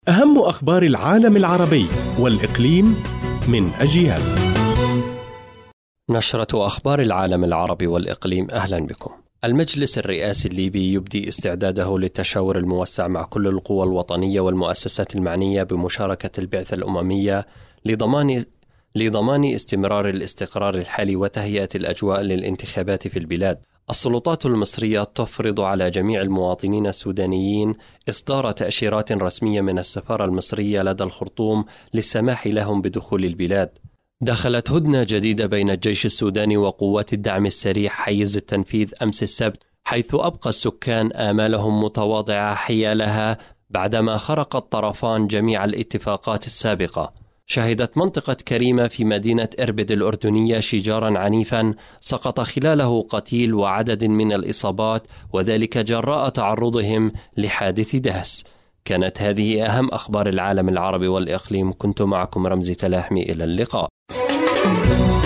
أهم أخبار العالم العربي والإقليم من أجيال. نشرة أخبار العالم العربي والإقليم، أهلا بكم. المجلس الرئاسي الليبي يبدي استعداده للتشاور الموسع مع كل القوى الوطنية والمؤسسات المعنية بمشاركة البعثة الأممية لضمان استمرار الاستقرار الحالي وتهيئة الأجواء للانتخابات في البلاد. السلطات المصرية تفرض على جميع المواطنين السودانيين إصدار تأشيرات رسمية من السفارة المصرية لدى الخرطوم للسماح لهم بدخول البلاد. دخلت هدنة جديدة بين الجيش السوداني وقوات الدعم السريع حيز التنفيذ أمس السبت، حيث أبقى السكان آمالهم متواضعة حيالها بعدما خرق الطرفان جميع الاتفاقات السابقة. شهدت منطقة كريمة في مدينة إربد الأردنية شجارا عنيفا سقط خلاله قتيل وعدد من الإصابات، وذلك جراء تعرضهم لحادث دهس. كانت هذه أهم أخبار العالم العربي والإقليم. كنت معكم رمزي تلاحمي، إلى اللقاء.